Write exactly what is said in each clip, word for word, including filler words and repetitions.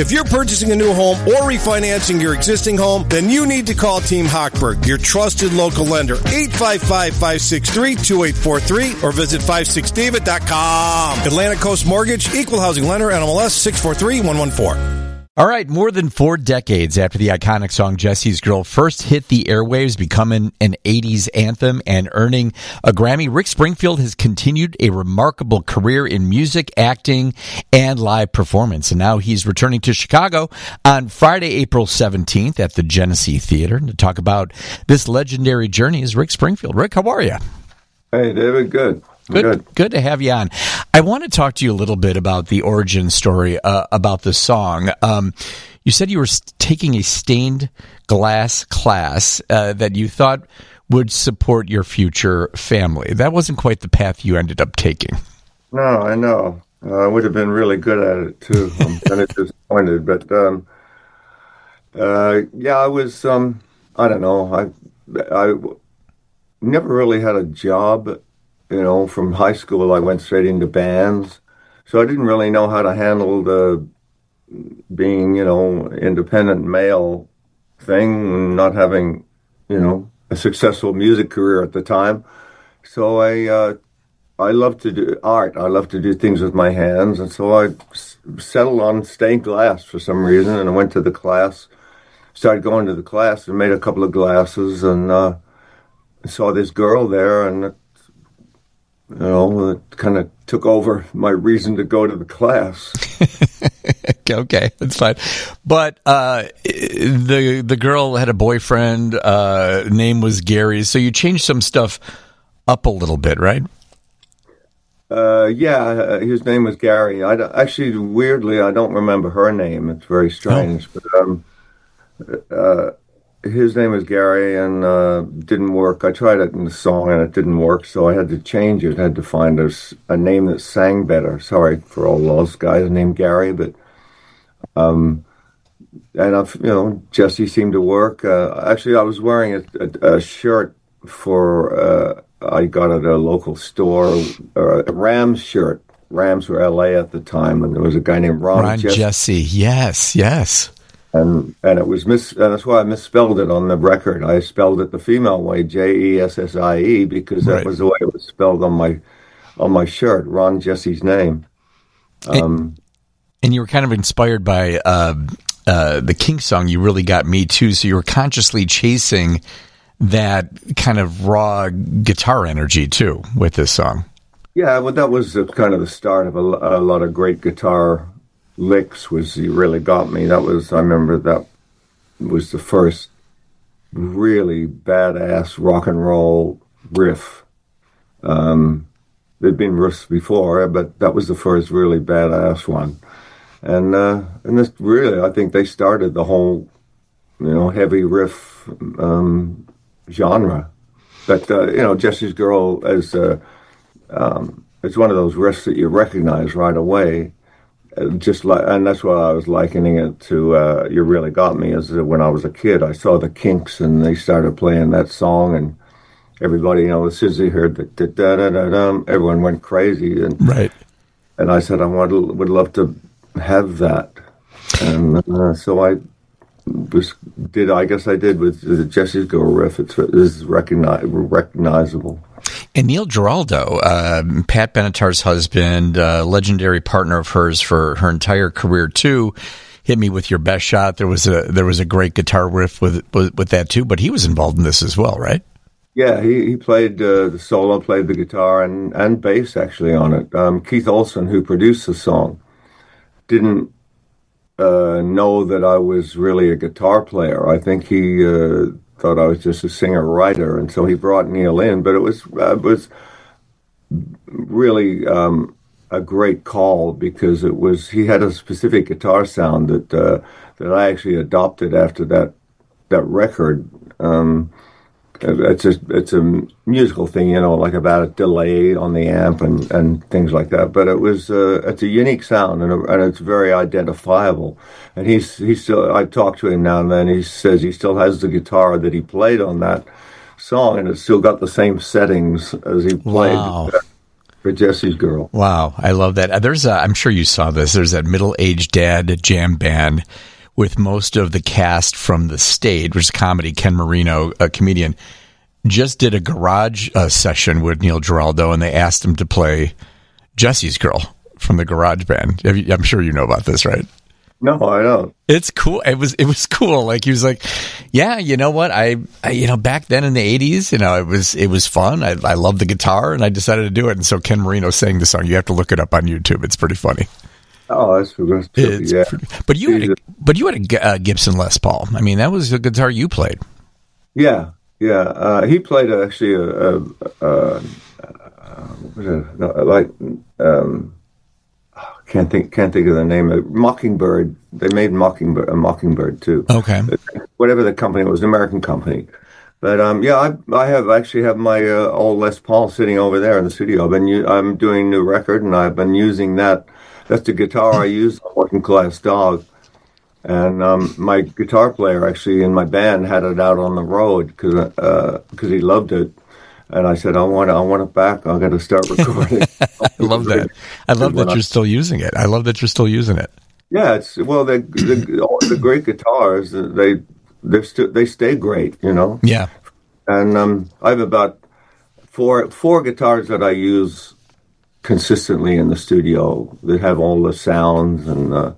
If you're purchasing a new home or refinancing your existing home, then you need to call Team Hochberg, your trusted local lender. eight five five, five six three, two eight four three or visit five six david dot com. Atlantic Coast Mortgage, Equal Housing Lender, N M L S six four three one one four. All right, more than four decades after the iconic song Jesse's Girl first hit the airwaves, becoming an eighties anthem and earning a Grammy, Rick Springfield has continued a remarkable career in music, acting, and live performance. And now he's returning to Chicago on Friday, April seventeenth at the Genesee Theater to talk about this legendary journey is Rick Springfield. Rick, how are you? Hey, David, good. Good, good, good to have you on. I want to talk to you a little bit about the origin story uh, about the song. Um, you said you were taking a stained glass class uh, that you thought would support your future family. That wasn't quite the path you ended up taking. No, I know. Uh, I would have been really good at it too. I'm kind of disappointed, but um, uh, yeah, I was. Um, I don't know. I I never really had a job. You know, from high school, I went straight into bands. So I didn't really know how to handle the being, you know, independent male thing, not having, you know, a successful music career at the time. So I, uh, I love to do art. I love to do things with my hands. And so I s- settled on stained glass for some reason. And I went to the class, started going to the class and made a couple of glasses and uh, saw this girl there and you know, it kind of took over my reason to go to the class. Okay, that's fine. But uh, the the girl had a boyfriend. Uh, name was Gary. So you changed some stuff up a little bit, right? Uh, yeah, his name was Gary. I don't- actually, weirdly, I don't remember her name. It's very strange. Oh. But um, uh, his name was Gary, and uh, didn't work. I tried it in the song, and it didn't work, so I had to change it. I had to find a, s- a name that sang better. Sorry for all those guys named Gary, but um, and I've, you know, Jesse seemed to work. Uh, actually, I was wearing a, a, a shirt for uh, I got at a local store, uh, a Rams shirt. Rams were L A at the time, and there was a guy named Ron, Ron Jesse. Jesse. Yes, yes. And and it was mis and that's why I misspelled it on the record. I spelled it the female way, J E S S I E, because that Right. was the way it was spelled on my on my shirt, Ron Jesse's name. Um, And you were kind of inspired by uh, uh, the Kinks song, You Really Got Me Too. So you were consciously chasing that kind of raw guitar energy, too, with this song. yeah, well, that was the, kind of the start of a, a lot of great guitar licks. Was You Really Got Me? That was I remember that was the first really badass rock and roll riff. Um, there'd been riffs before, but that was the first really badass one. And uh, and this really, I think they started the whole, you know, heavy riff um, genre. But uh, you know, Jesse's Girl is uh, um, it's one of those riffs that you recognize right away. Uh, Just like, and that's why I was likening it to uh, "You Really Got Me." As uh, when I was a kid, I saw the Kinks and they started playing that song, and everybody, you know, as soon as they heard the da da da da dum, everyone went crazy. And Right. and I said, I want to, would love to have that. And uh, so I was did. I guess I did with the Jesse's Girl riff. It's is recognize, recognizable. And Neil Giraldo, uh, Pat Benatar's husband, uh, legendary partner of hers for her entire career too, hit me with Your Best Shot. There was a there was a great guitar riff with with, with that too, but he was involved in this as well, right? Yeah, he, he played uh, the solo, played the guitar and, and bass actually on it. Um, Keith Olsen, who produced the song, didn't uh, know that I was really a guitar player. I think he uh, thought I was just a singer-writer, and so he brought Neil in. But it was uh, it was really um, a great call because it was he had a specific guitar sound that uh, that I actually adopted after that that record. Um, It's a it's a musical thing, you know, like about a delay on the amp and, and things like that. But it was uh, it's a unique sound and, a, and it's very identifiable. And he's he's still I talk to him now and then. He says he still has the guitar that he played on that song, and it's still got the same settings as he played. Wow. for Jesse's Girl. Wow, I love that. Uh, There's a, I'm sure you saw this. There's that middle-aged dad jam band with most of the cast from The Stage, which is comedy. Ken Marino, a comedian, just did a garage uh, session with Neil Giraldo, and they asked him to play Jesse's Girl from the Garage Band. I'm sure you know about this, right? No, I don't. It's cool. It was it was cool. Like, he was like, yeah, you know what? I, I you know, back then in the eighties, you know, it was it was fun. I I loved the guitar, and I decided to do it. And so Ken Marino sang the song. You have to look it up on YouTube. It's pretty funny. Oh, that's, that's trippy, it's yeah. Pretty, but you had a, but you had a uh, Gibson Les Paul. I mean, that was a guitar you played. Yeah, yeah. Uh, he played actually a, a, a, a what was it? No, like um, can't think can't think of the name. of Mockingbird. They made Mockingbird a Mockingbird too. Okay. Whatever the company was, an American company. But um, yeah, I I have actually have my uh, old Les Paul sitting over there in the studio. I've been u- I'm doing a new record, and I've been using that. That's the guitar I use on Working Class Dog. And um, my guitar player actually in my band had it out on the road because uh, because he loved it. And I said, I want it, I want it back. I got to start recording. I love that. I love that you're still using it. I love that you're still using it. Yeah, it's well, the the, all the great guitars they they st- they stay great, you know. Yeah. And um, I have about four four guitars that I use consistently in the studio that have all the sounds and uh,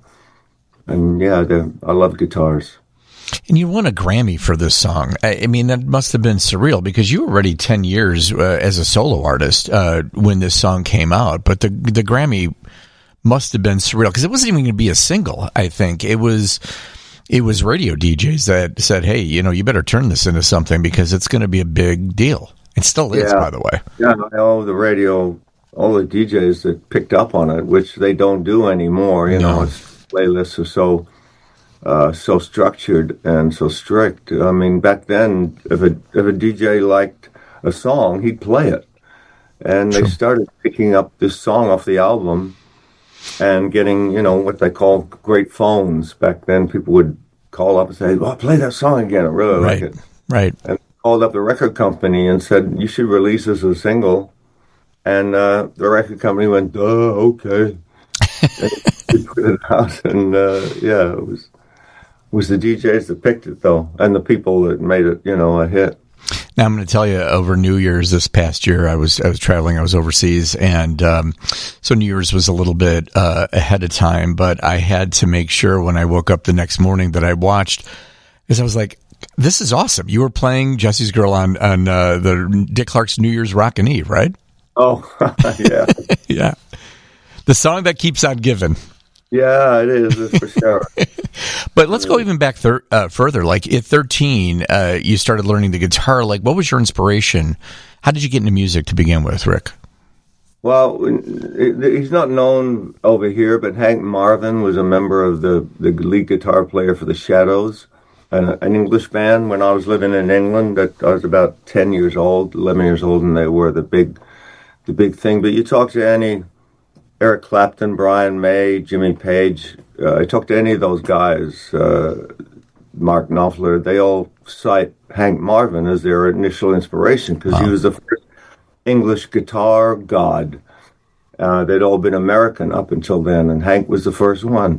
and yeah, I love guitars. And you won a Grammy for this song. I, I mean, that must have been surreal because you were already ten years uh, as a solo artist uh, when this song came out. But the the Grammy must have been surreal because it wasn't even going to be a single. I think it was. It was radio D Js that said, "Hey, you know, you better turn this into something because it's going to be a big deal." It still is, yeah. by the way. Yeah, all the radio, all the D Js that picked up on it, which they don't do anymore. You No. know, it's, playlists are so uh, so structured and so strict. I mean, back then, if a if a D J liked a song, he'd play it, and True. they started picking up this song off the album and getting, you know, what they call great phones. Back then, people would call up and say, "Well, play that song again. I really Right, like it." right. And called up the record company and said, "You should release this as a single." And uh, the record company went, "Duh, okay." And we put it out, and uh, yeah, it was it was the D Js that picked it though, and the people that made it, you know, a hit. Now I'm going to tell you, over New Year's this past year, I was I was traveling, I was overseas, and um, so New Year's was a little bit uh, ahead of time, but I had to make sure when I woke up the next morning that I watched, because I was like, "This is awesome!" You were playing Jesse's Girl on on uh, the Dick Clark's New Year's Rockin' Eve, right? Oh, yeah, Yeah, the song that keeps on giving. yeah, it is, it's for sure. But let's go even back thir- uh, further. Like at thirteen, uh, you started learning the guitar. Like, what was your inspiration? How did you get into music to begin with, Rick? Well, he's not known over here, but Hank Marvin was a member of the, the lead guitar player for the Shadows, an, an English band. When I was living in England, that I was about ten years old, eleven years old, and they were the big, the big thing. But you talk to any Eric Clapton, Brian May, Jimmy Page, uh, I talked to any of those guys, uh, Mark Knopfler, they all cite Hank Marvin as their initial inspiration because Wow. he was the first English guitar god. Uh, they'd all been American up until then, and Hank was the first one.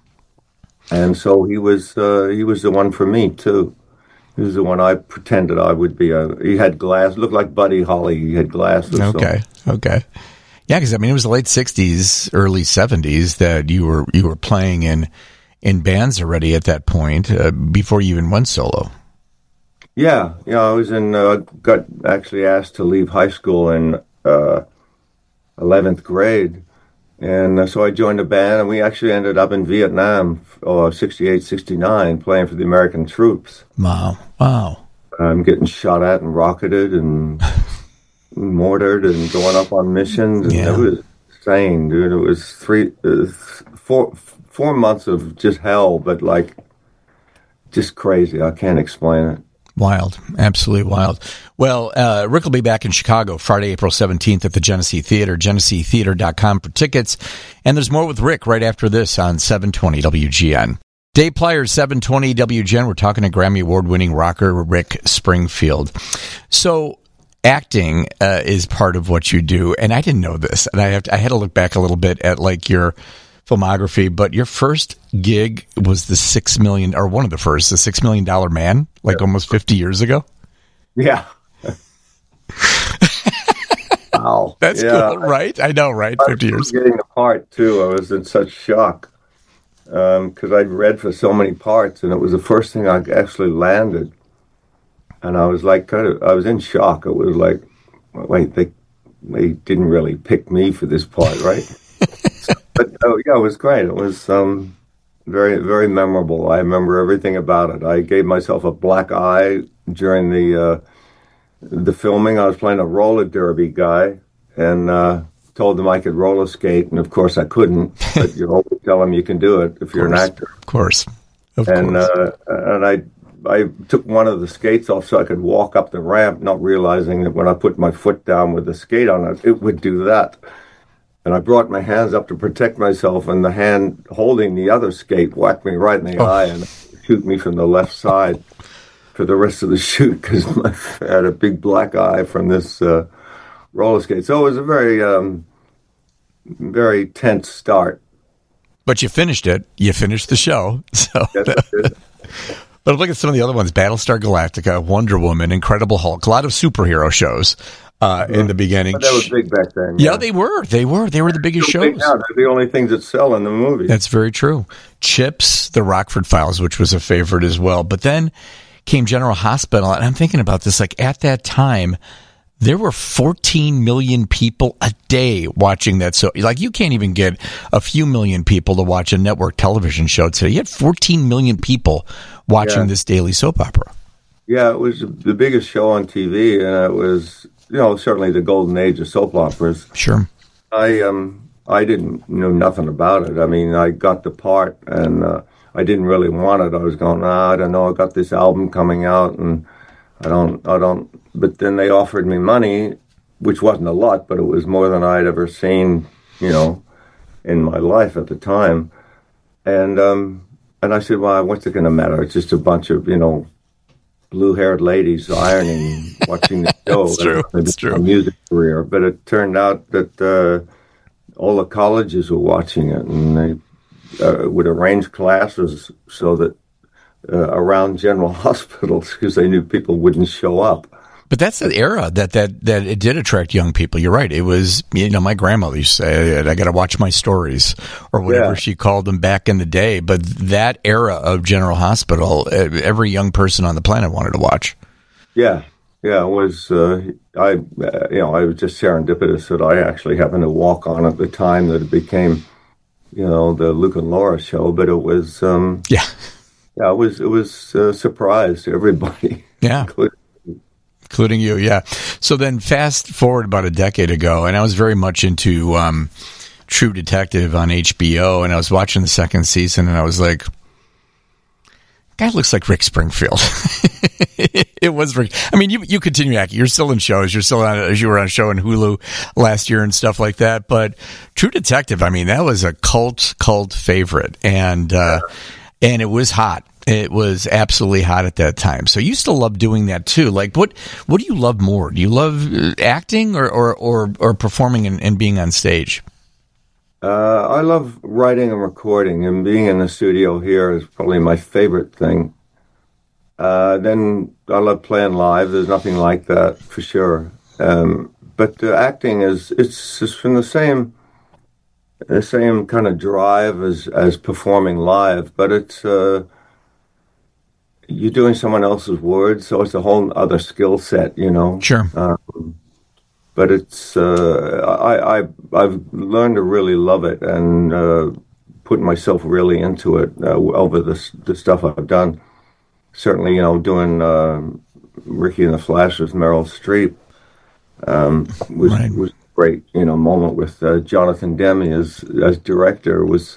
And so he was uh, he was the one for me, too. He was the one I pretended I would be. A, he had glass, looked like Buddy Holly. He had glasses. Okay, so. okay. Yeah, because I mean, it was the late sixties, early seventies that you were you were playing in in bands already at that point uh, before you even went solo. Yeah, yeah. I was in. Uh, got actually asked to leave high school in uh, eleventh grade, and uh, so I joined a band, and we actually ended up in Vietnam, uh, sixty-eight, sixty-nine, playing for the American troops. Wow, wow. I'm getting shot at and rocketed and mortared and going up on missions. And Yeah. It was insane, dude. It was three, uh, four, four months of just hell, but like just crazy. I can't explain it. Wild, absolutely wild. Well, uh, Rick will be back in Chicago Friday, April seventeenth at the Genesee Theater, genesee theater dot com for tickets. And there's more with Rick right after this on seven twenty W G N. Dave Pliers, seven twenty W G N. We're talking to Grammy Award-winning rocker Rick Springfield. So acting uh, is part of what you do, and I didn't know this, and I have to, I had to look back a little bit at like your filmography, but your first gig was the six million, or one of the first, the Six Million Dollar Man, like yeah. almost fifty years ago. Yeah. Wow, that's yeah. cool, right? I know, right? I fifty years. Getting the part too, I was in such shock because um, I'd read for so many parts, and it was the first thing I actually landed. And I was like, kind of, I was in shock. It was like, wait, they they didn't really pick me for this part, right? But uh, yeah, it was great. It was um, very, very memorable. I remember everything about it. I gave myself a black eye during the uh, the filming. I was playing a roller derby guy, and uh, told them I could roller skate, and of course I couldn't. But you always tell them you can do it if you're an actor. Of course, of and, course. Uh, and I. I took one of the skates off so I could walk up the ramp, not realizing that when I put my foot down with the skate on it, it would do that. And I brought my hands up to protect myself, and the hand holding the other skate whacked me right in the oh. eye and shoot me from the left side for the rest of the shoot because I had a big black eye from this uh, roller skate. So it was a very, um, very tense start. But you finished it. You finished the show. So. Yes, But look at some of the other ones: Battlestar Galactica, Wonder Woman, Incredible Hulk. A lot of superhero shows uh, mm-hmm. in the beginning. But that was big back then. Yeah, yeah they were. They were. They were the biggest shows. Big now. They're the only things that sell in the movie. That's very true. Chips, The Rockford Files, which was a favorite as well. But then came General Hospital, and I'm thinking about this. Like at that time, there were fourteen million people a day watching that. So, like, you can't even get a few million people to watch a network television show today. You had fourteen million people watching yeah. this daily soap opera. Yeah, it was the biggest show on T V, and it was, you know, certainly the golden age of soap operas. Sure. I um I didn't know nothing about it. I mean, I got the part, and uh, I didn't really want it. I was going, ah, I don't know. I got this album coming out, and I don't, I don't. But then they offered me money, which wasn't a lot, but it was more than I'd ever seen, you know, in my life at the time. And um, and I said, well, what's it going to matter? It's just a bunch of, you know, blue-haired ladies ironing, watching the show. That's true. That's true. A music career. But it turned out that uh, all the colleges were watching it, and they uh, would arrange classes so that uh, around general hospitals because they knew people wouldn't show up. But that's the era that, that, that it did attract young people. You're right. It was, you know, my grandmother used to say, I got to watch my stories or whatever yeah. she called them back in the day. But that era of General Hospital, every young person on the planet wanted to watch. Yeah. Yeah. It was, uh, I, uh, you know, I was just serendipitous that I actually happened to walk on at the time that it became, you know, the Luke and Laura show. But it was, um, yeah. Yeah, it was, it was a surprise to everybody. Yeah. Including Including you, yeah. So then fast forward about a decade ago, and I was very much into um, True Detective on H B O, and I was watching the second season, and I was like, guy looks like Rick Springfield. It was Rick. I mean, you you continue acting. You're still in shows. You're still on, as you were on a show in Hulu last year and stuff like that. But True Detective, I mean, that was a cult, cult favorite. And, uh, and it was hot. It was absolutely hot at that time. So you still love doing that too. Like, what what do you love more? Do you love acting or or or, or performing and, and being on stage? Uh, I love writing and recording, and being in the studio here is probably my favorite thing. Uh, then I love playing live. There's nothing like that for sure. Um, but uh, acting is it's, it's from the same the same kind of drive as as performing live, but it's. Uh, You're doing someone else's words, so it's a whole other skill set, you know. Sure. Um, but it's uh, I, I I've learned to really love it and uh, put myself really into it uh, over the the stuff I've done. Certainly, you know, doing uh, Ricky and the Flash with Meryl Streep um, was right. was a great, you know, moment with uh, Jonathan Demme as as director was.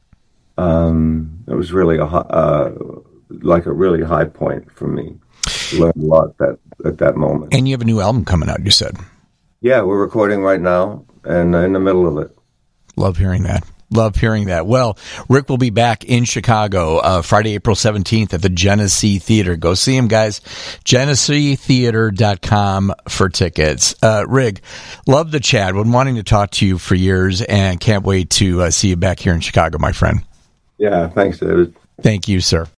Um, it was really a. Uh, like a really high point for me. Learned a lot that at that moment. And you have a new album coming out, you said. Yeah, we're recording right now and in the middle of it. Love hearing that. Love hearing that. Well, Rick will be back in Chicago uh, Friday, April seventeenth at the Genesee Theater. Go see him, guys. Genesee Theater dot com for tickets. Uh, Rick, love the chat. Been wanting to talk to you for years and can't wait to uh, see you back here in Chicago, my friend. Yeah, thanks, David. Thank you, sir.